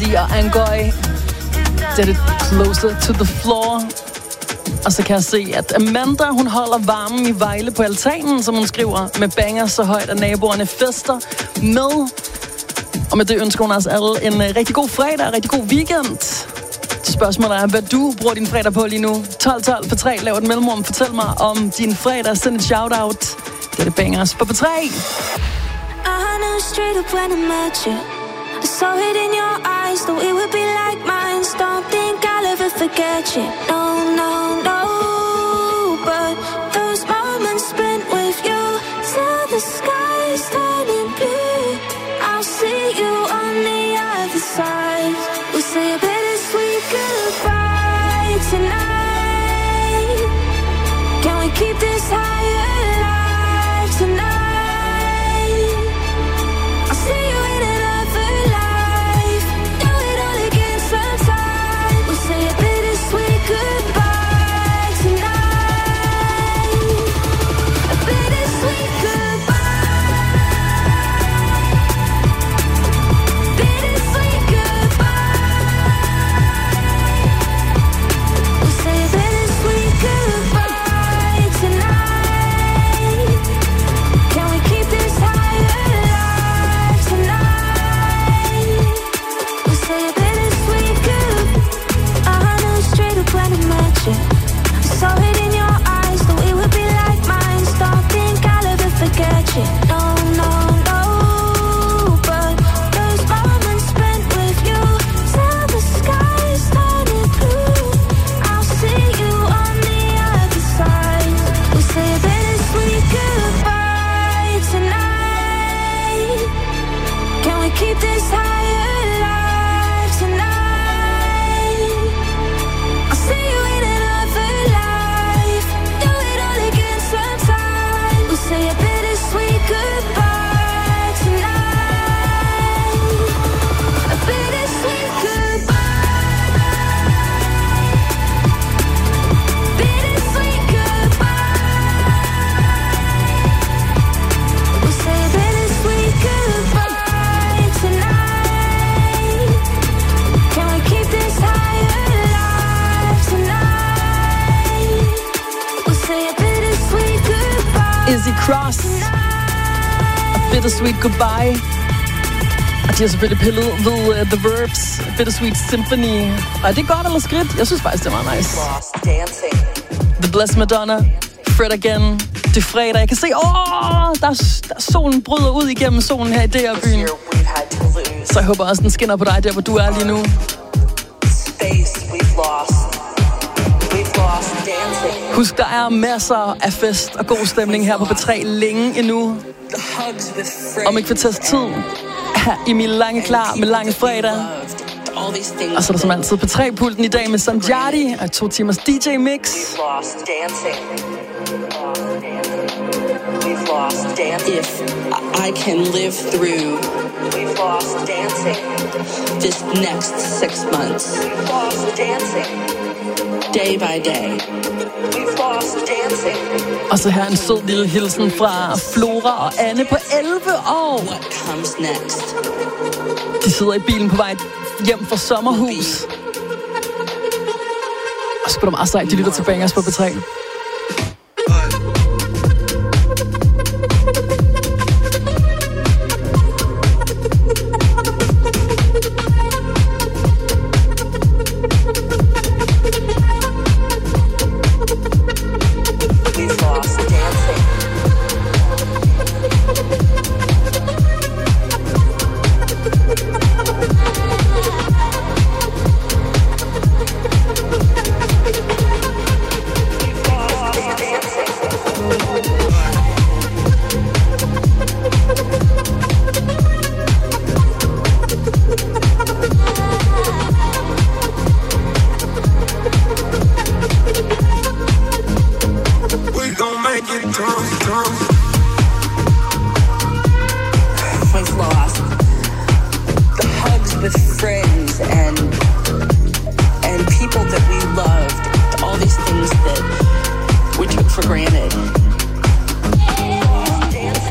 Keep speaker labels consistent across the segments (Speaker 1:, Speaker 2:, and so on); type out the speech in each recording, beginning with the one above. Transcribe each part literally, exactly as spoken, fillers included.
Speaker 1: Sia og Angoy. Det er det Closer to the Floor. Og så kan jeg se, at Amanda, hun holder varmen i Vejle på altanen, som hun skriver, med banger så højt, at naboerne fester med. Og med det ønsker hun altså alle en uh, rigtig god fredag og rigtig god weekend. Spørgsmålet er, hvad du bruger din fredag på lige nu. tolv tolv på tre, lav et mellemrum. Fortæl mig om din fredag. Send et shout-out. Det er det bangers på P tre.
Speaker 2: I knew straight up when I met you. I saw it in your eyes that we would be like minds. Don't think I'll ever forget you. No, no, no. But those moments spent with you till the sky is turning blue. I'll see you on the other side. We'll say a bittersweet goodbye tonight. Can we keep this high alive tonight?
Speaker 1: Cross og Bittersweet Goodbye. Og de har selvfølgelig pillet ved uh, The Verbs, Bittersweet Symphony. Og er det godt eller skridt? Jeg synes faktisk, det var nice. The Blessed Madonna, Fred Again. Det er fredag. Jeg kan se, åh, der, der solen bryder ud igennem solen her i D R-byen. Så jeg håber også, den skinner på dig der, hvor du er lige nu. Husk, der er masser af fest og god stemning her på P tre længe endnu. Om ikke for test tid er Emil Lange klar med Lange Fredag. Og så er der som altid P tre-pulten i dag med Sanjati og to timers D J-mix.
Speaker 3: If I can live through this next six months, day by day.
Speaker 1: Og så her en sød lille hilsen fra Flora og Anne på elleve år.
Speaker 3: What comes next?
Speaker 1: De sidder i bilen på vej hjem fra sommerhus. Og så går det meget sejt, de lytter til bangers på P tre.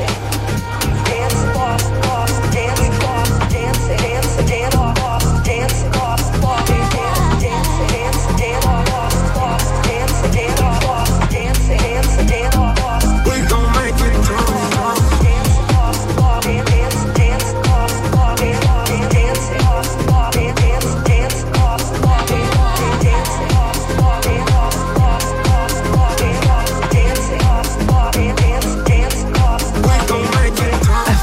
Speaker 2: Dance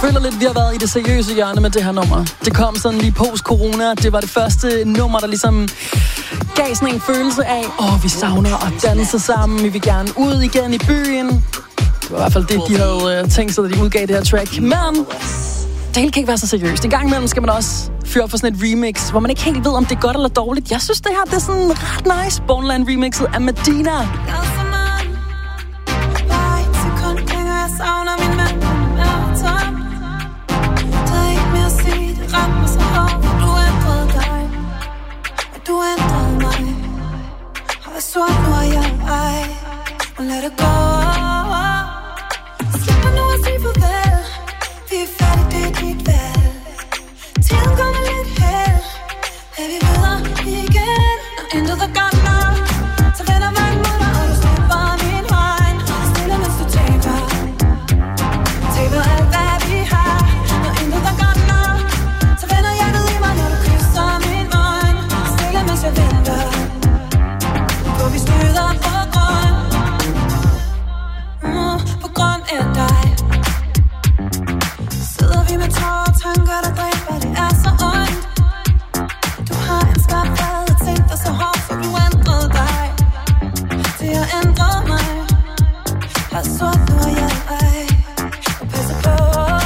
Speaker 1: føler lidt, vi har været i det seriøse hjørne med det her nummer. Det kom sådan lige post-corona. Det var det første nummer, der ligesom gav sådan en følelse af, åh, vi savner at danse sammen. Vi vil gerne ud igen i byen. Det var i hvert fald det, de havde uh, tænkt sig, da de udgav det her track. Men det hele kan ikke være så seriøst. En gang imellem skal man også fyre op for sådan et remix, hvor man ikke helt ved, om det er godt eller dårligt. Jeg synes, det her det er sådan ret nice. Bornland remixet af Medina.
Speaker 2: Du ændrede mig, og jeg så nu er jeg ej, og lad det gå. Slipper nu at sige farvel, vi er færdige, det er dit valg. Tiden kommer lidt held, er vi videre igen. Når intet er godt nok, så vender vejen mod dig, og du slipper min hånd. Stille mens du taber, taber alt hvad vi har. Når intet er godt nok, så vender hjertet i mig, når du kysser min mund. Mens jeg venter, for vi støder på grund, mm, på grund af dig. Sidder vi med tårer og tanker, der dræber, det er så ondt. Du har en skarp fad og tænkt dig så hårdt, for du ændrede dig. Det har ændret mig. Har sort nu og jeg ej, og passer på.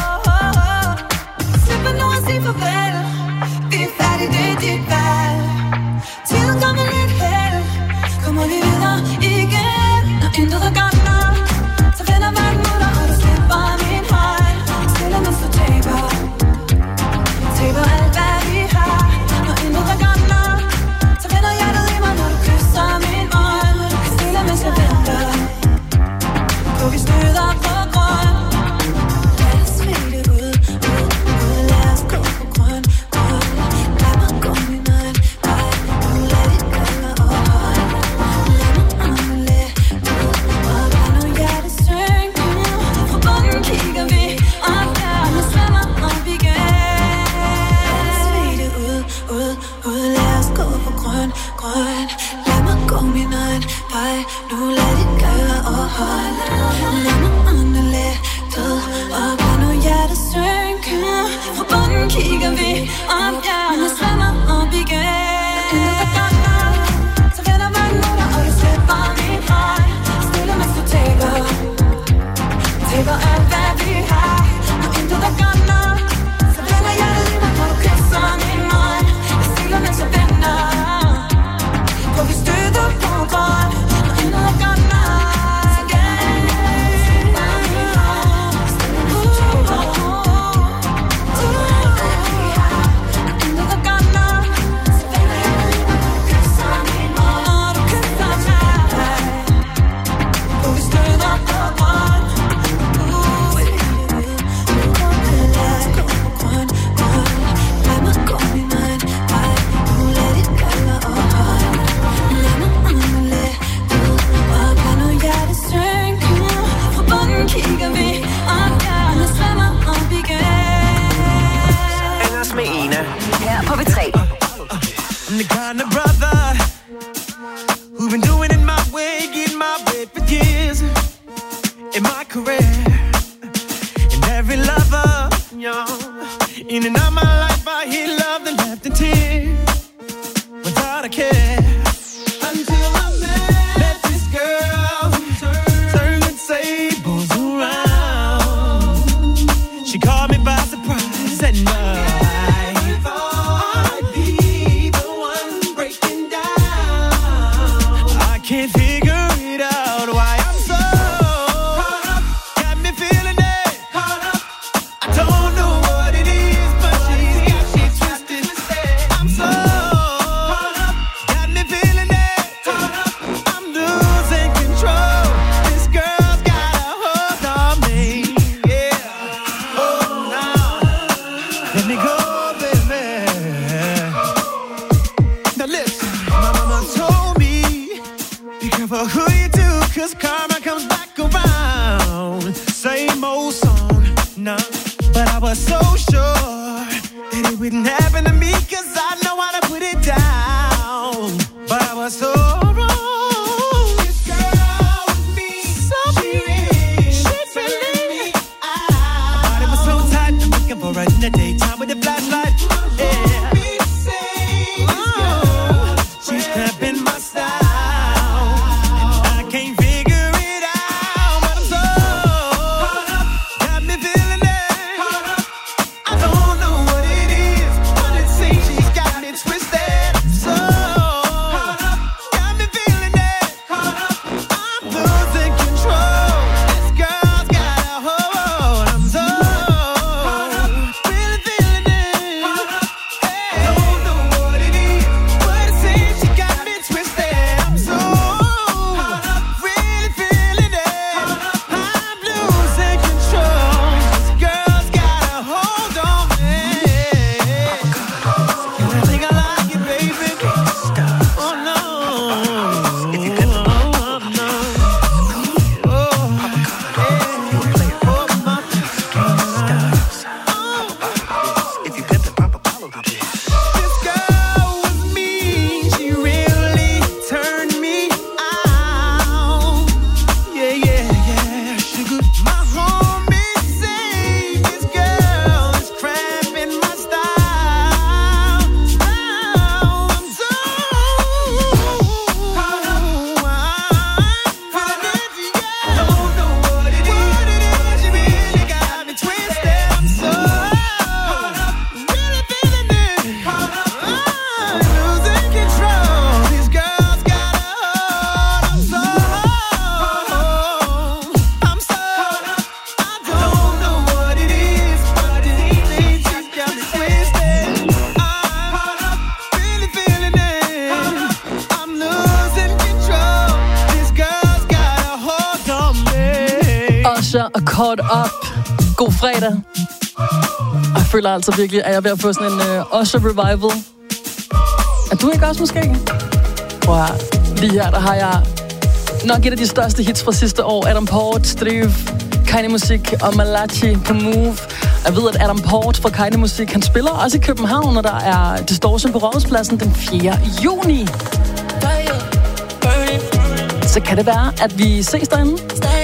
Speaker 2: Slipper nu at sige farvel, vi er færdige, det er dit valg. Tiden kommer lidt held, kommer vi videre igen. Når intet er godt nok, så vender vejen mod dig, og du slipper min hånd. Stille mens du taber, taber alt hvad vi har. Når intet er godt nok, så vender hjertet i mig, når du kysser min mund. Stille mens jeg venter, for vi støder på grund. Lad os svide ud, ud, ud, lad os gå på grund, grund. Lad mig gå min mand. Lad mig gå min egen vej. Nu lad dit gøre og hold. Lad mig ånde død op. Lad nu hjertet synke. Fra bunden kigger vi op, ja. Men svømmer op igen. Intet er godt nok, så vender vejen mod dig, og du slipper min hånd. Stille mens du taber, taber alt hvad vi har. Når intet er godt nok, så vender hjertet i mig, når du kysser min mund. Stille mens jeg venter, for vi støder på grund. Når intet er godt nok, så slipper min hånd. Stille mens du taber, taber alt hvad vi har. Når intet er godt nok, så vender hjertet i mig, når du kysser min mund. Når du kysser mig, for vi støder på grund. Lad os gå på grund, grund. Lad mig gå min egen vej. Nu lad dit gøre og hold. Lad mig ånde død op. Lad nu hjertet synke. Fra bunden kigger vi op, ja. Men svømmer op igen.
Speaker 4: Anders med Ena. Her på B tre.
Speaker 5: I'm the kind of brother who've been doing it my way, getting my way for years in my career. And every lover, young, in and out my life, I hear love that left in tears without a care. Until I met this girl, turn the tables around. She caught me by surprise and I I'd be the one breaking down. I can't figure it out why I'm so caught up. Got me feeling it. Caught up. I don't know what it is, but she's got me twisted. I'm so caught up. Got me feeling it. Caught up. I'm losing control. This girl's got a hold on me. Yeah. Oh no. Let me go, baby. Now listen, my mama told me, be careful who you do, cause karma comes back around. Same old song, nah. But I was so sure that it wouldn't happen to me, cause I know how to put it down. But I was so wrong. This girl with me, so she really, she really, I, my body was so tight,
Speaker 1: Usher og Caught Up. God fredag. Og jeg føler altså virkelig, at jeg er ved at få sådan en uh, Usher revival. Er du ikke også måske? Wow. Lige her, der har jeg nok et af de største hits fra sidste år. Adam Port, Strive, Keine Musik og Malachi på Move. Jeg ved, at Adam Port fra Keine Musik, han spiller også i København, og der er Distortion på Rådhuspladsen den fjerde juni. Så kan det være, at vi ses derinde.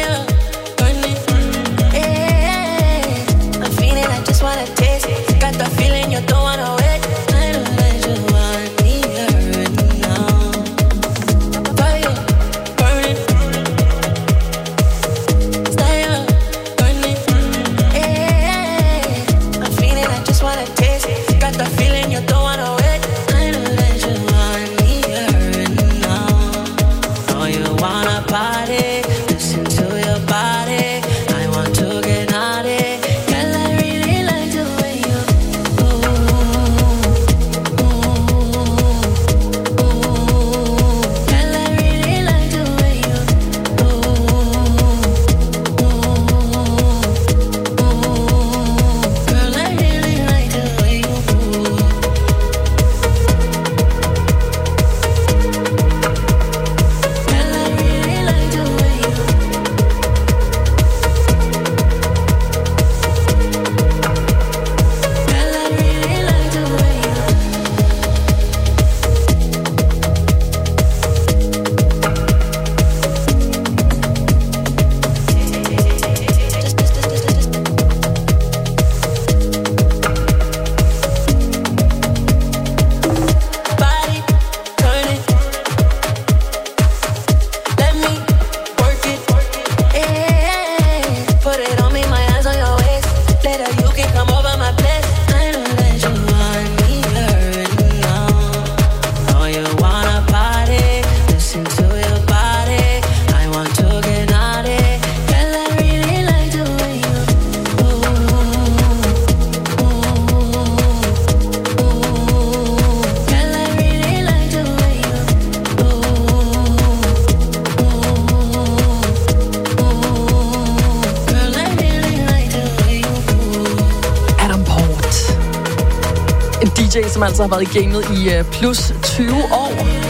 Speaker 1: Som altså har været i gamet i uh, plus tyve år.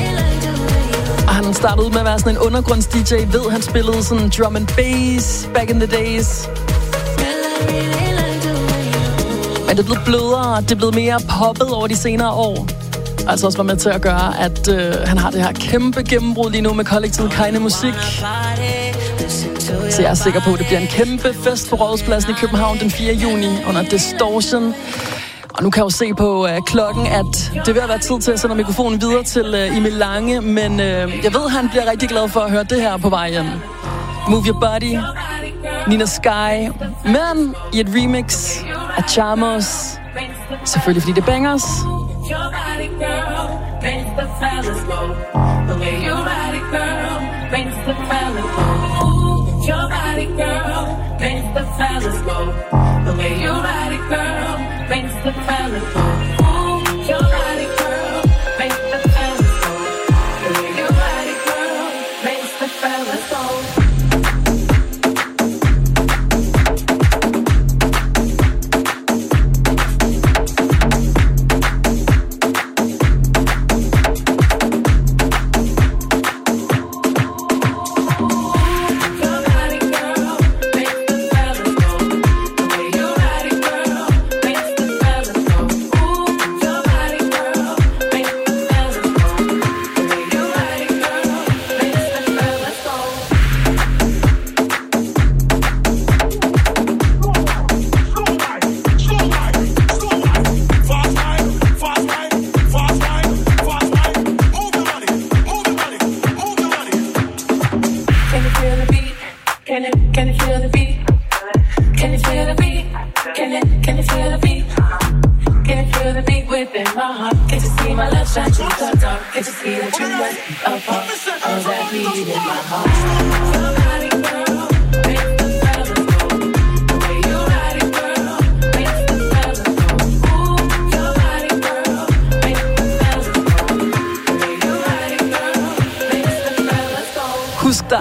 Speaker 1: Og han startede ud med at være sådan en undergrunds-D J. Ved, han spillede sådan drum and bass back in the days. Men det er blevet blødere, det er blevet mere poppet over de senere år. Altså også var med til at gøre, at uh, han har det her kæmpe gennembrud lige nu med kollektivet Keine Musik. Så jeg er sikker på, at det bliver en kæmpe fest på Rådhuspladsen i København den fjerde juni under Distortion. Og nu kan jeg jo se på uh, klokken, at det er ved at være tid til at sende mikrofonen videre til uh, Emil Lange, men uh, jeg ved, at han bliver rigtig glad for at høre det her på vejen. Move Your Body, Nina Sky, men i et remix af Chamos. Selvfølgelig fordi det bangers.
Speaker 6: Makes the fellas go. Ooh, your body, girl, makes the fellas go. The way you ride it, girl, makes the fellas go.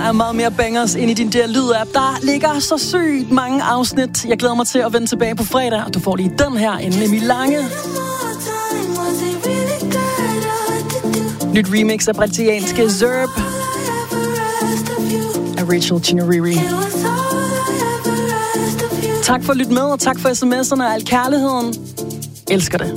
Speaker 1: er meget mere bangers ind i din der lyd-app. Der ligger så sygt mange afsnit. Jeg glæder mig til at vende tilbage på fredag, og du får lige den her inden Emil Lange. Nyt remix af brasilianske Zerb af Rachel Chinoriri. Tak for at lytte med, og tak for sms'erne og al kærligheden. Elsker det.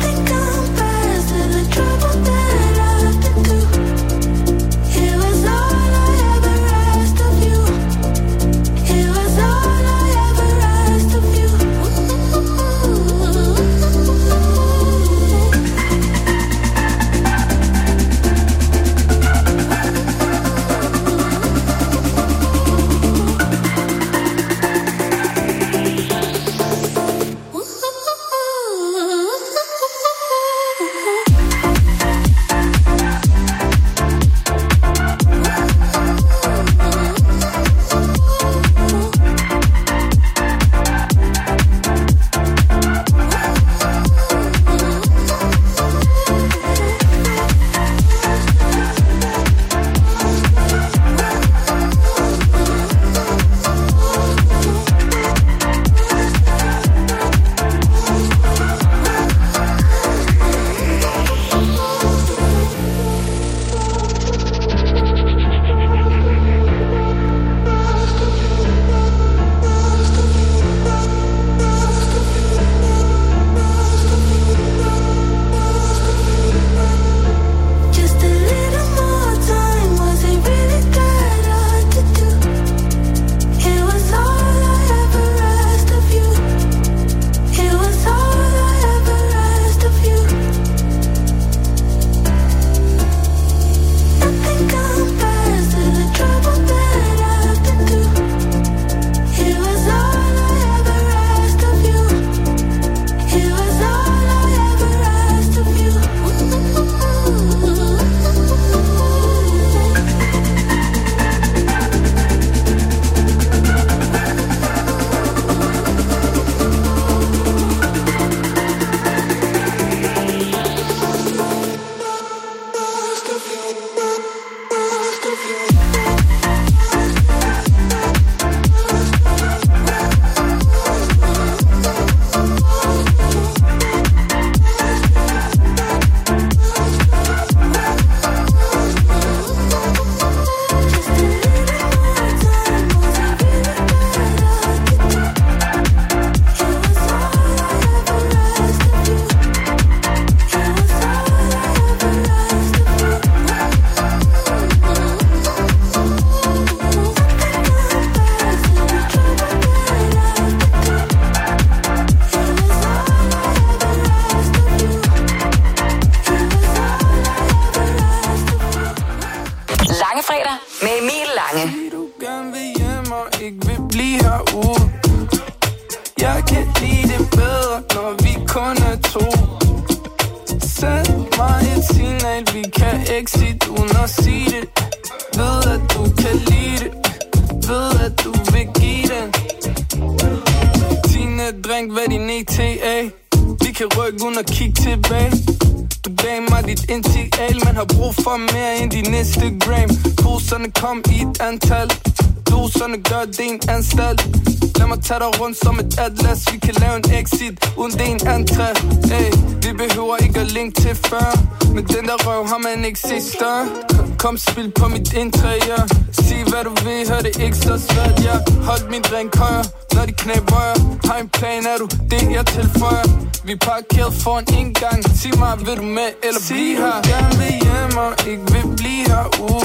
Speaker 7: Tag dig rundt som et atlas. Vi kan lave en exit uden det en entré. Ey, vi behøver ikke at link til før. Men den der røv har man ikke set større. Kom spil på mit interiør. Sig hvad du vil, hør det ikke så svært. Jeg hold min drink højere, når de knæ rører. Har en plan, er du det jeg tilføjer. Vi parkeret foran en gang. Sig mig, vil du med eller blive her? Sig du gerne vil hjem og ikke vil blive herude.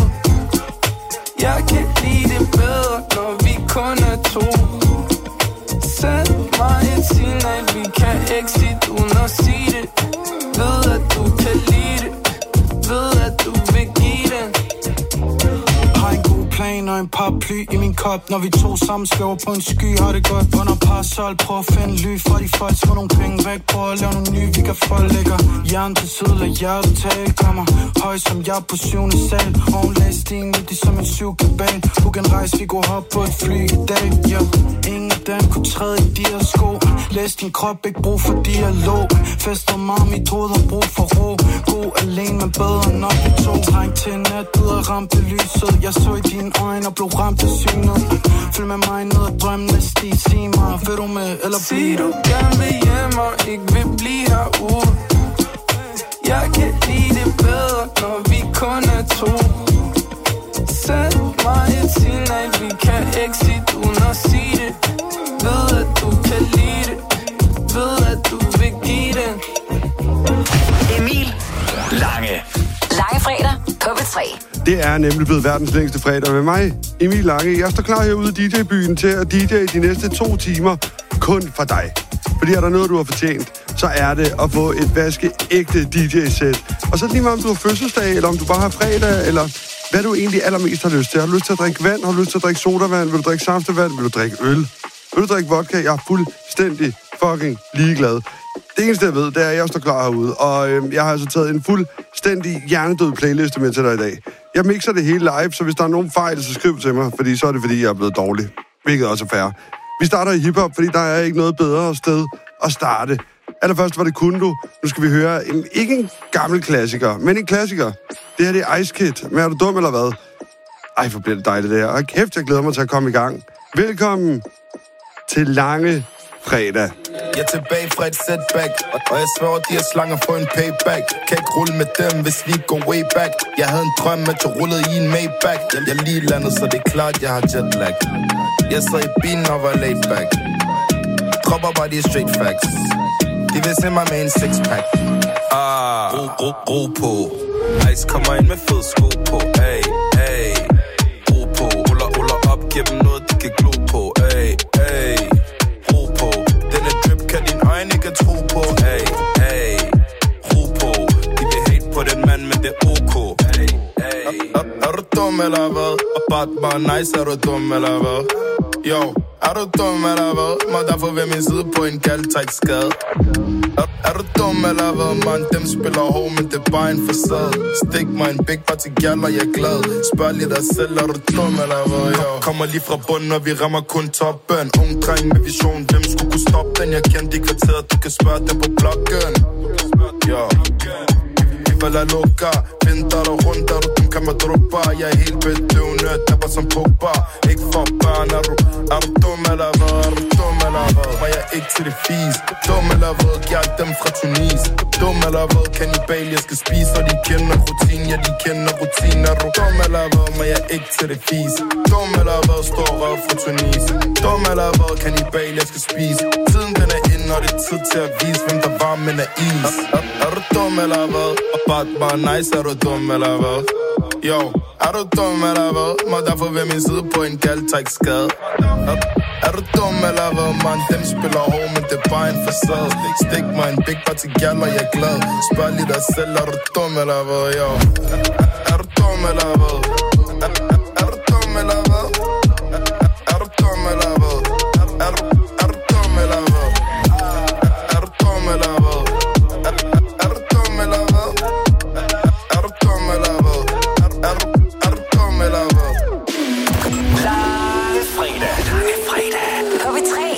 Speaker 7: Jeg kan lide det bedre, når vi kun er to. Send mig et signal, vi kan exit uden at sige det. Ved at du kan lide det. Ved at du vil give det.
Speaker 8: Har en god plan og en paraply i min kop. Når vi to sammen svæver på en sky, har det godt under parasol. Prøv at finde ly fra de folk, få nogle penge væk. Prøv at lave nogle nye, vi kan få lækker. Jern til syd, lad hjertet tale. Kommer høj som jeg på syvende sal. Og hun lagde stigen ud, de som en syvkabal. Hun kan rejse, vi går op på et fly i dag. Yeah. Ingen af dem kunne træde i de her sko. Læs din krop, ikke brug for dialog. Fester mig, mit hoved har brug for ro. God alene, men bedre nok vi to. Træng til nat, ud og ramte lyset. Jeg så i dine øjne og blev ramt af synet. Følg med mig ned ad drømmene sti. Sig mig, vil du med eller blive?
Speaker 7: Sig du gerne vil hjem og ikke vil blive herude. Jeg kan lide det bedre, når vi kun er to. Send mig et signal, vi kan exit uden at sige det. Ved at du kan lide det. Ved at du vil give det.
Speaker 9: Emil Lange.
Speaker 4: Lange fredag på P tre.
Speaker 10: Det er nemlig blevet verdens længste fredag med mig, Emil Lange. Jeg står klar herude i D J-byen til at D J de næste to timer kun for dig. Fordi er der noget, du har fortjent, så er det at få et vaskeægte D J-sæt. Og så er det lige meget, om du har fødselsdag, eller om du bare har fredag, eller hvad du egentlig allermest har lyst til. Har du lyst til at drikke vand? Har du lyst til at drikke sodavand? Vil du drikke saftevand? Vil du drikke øl? Vil du drikke vodka? Jeg er fuldstændig fucking ligeglad. Det eneste, jeg ved, det er, at jeg står klar herude. Og øh, jeg har altså taget en fuldstændig hjernedød playliste med til dig i dag. Jeg mixer det hele live, så hvis der er nogen fejl, så skriv til mig. Fordi så er det, fordi jeg er blevet dårlig. Hvilket også er fair. Vi starter i hiphop, fordi der er ikke noget bedre sted at starte. Allerførst var det Kundo. Nu skal vi høre en, ikke en gammel klassiker, men en klassiker. Det her det er Ice Kid. Men er du dum eller hvad? Ej, hvor bliver det dejligt det her. Og kæft, jeg glæder mig til at komme i gang. Velkommen til Lange Fredag.
Speaker 11: Jeg er tilbage fra et setback, og jeg sværger, de her slanger for en payback. Kan ikke rulle med dem, hvis vi går way back. Jeg havde en drøm, at jeg rullede i en Maybach. Jeg er lige landet, så det er klart, jeg har jetlag. Jeg sad i bilen og var laid back. Dropper bare de straight facts. De vil se mig med en sixpack. Ah, ro, ro, ro på. Ice kommer ind med fed sko på. Ay, ay, ro på. Uller, uller op, giv dem noget, de kan glo på. Ay, ay, ro på. Denne drip kan din øjne ikke tro på. Ay, ay, ro på. De vil hate på den mand, men det er ok. Ay, ay. Er, er du dum eller hvad? Og bare bare nice, er du dum eller hvad? Jo, er du dum eller hvad? Må derfor ved min side på en galtræk skade. Er, er du dum eller hvad, man? Dem spiller hård, men det er bare en facade. Stik mig en big party gal, og jeg er glad. Spørg lige dig selv, er du dum eller hvad? Jo. Kommer lige fra bunden, og vi rammer kun toppen. Ung dreng med vision, hvem skulle kunne stoppe den? Jeg kendte i kvarteret, du kan spørge dem på bloggen. Jo. Vel er lukka, vinter og rundt, er du dum, kan man druppe. Jeg er helt bedøvende, tapper som Pogba. Ikke for børn, er du, er du dum eller hvad? Er du dum eller hvad? Var jeg ikke til det fis? Dum eller hvad? Jeg er dem fra Tunis. Dum eller hvad? Kannibal, jeg skal spise, og de kender rutin. Ja, de kender rutin. Er du dum eller hvad? Var jeg ikke til det fis? Dum eller hvad? Stor røv fra Tunis. Dum eller hvad? Kannibal, jeg skal spise. Tiden den er inde, og det er tid til at vise, hvem der var, men er is. Er, er, er du dum eller hvad? Bare, bare nice, er du dum eller hvad? Jo, er du dum eller hvad? Må derfor ved min side på en galtræk skade. Er, er du dum eller hvad, man? Dem spiller hård, men det er bare en facade. Stik mig en big party gal, og jeg er glad. Spørg lige dig selv, er du dum eller hvad? Jo, er, er du dum eller hvad? Er, er, er du dum eller hvad? Er, er du dum eller hvad? Er, er, du, er du dum eller hvad? Er, er du dum eller hvad? Er, er, er du dum eller hvad? Er du dum eller hvad? Er, er, du, er du dum eller hvad?
Speaker 9: Lange fredag. Lange fredag.
Speaker 4: På P tre.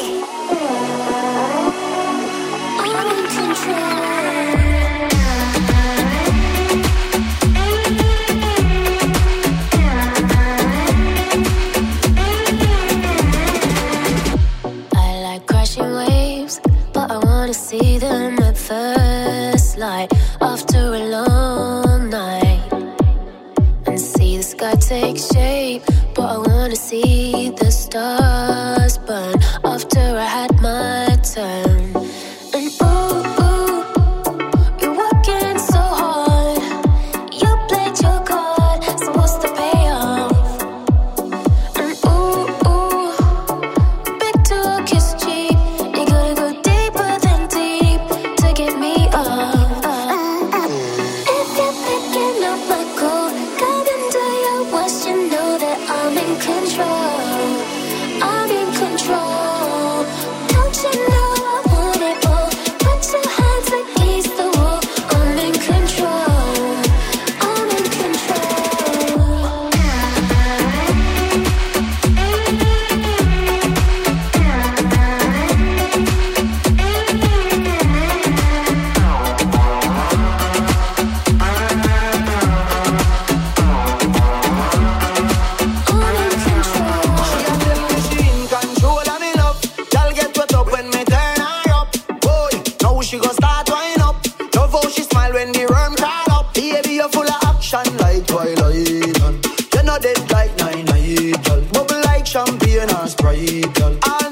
Speaker 2: I like crashing waves, but I wanna see them at first light after a long night. And see the sky take shape, but I wanna see the stars burn after I had my turn. And ooh, ooh, you're working so hard. You played your card, so what's the payoff? And ooh, ooh, big talk is cheap. You gotta go deeper than deep to get me off. If you're picking up my call, come into your worst, you know that I'm in control. I'm in control. Don't you
Speaker 12: i, girl.
Speaker 5: I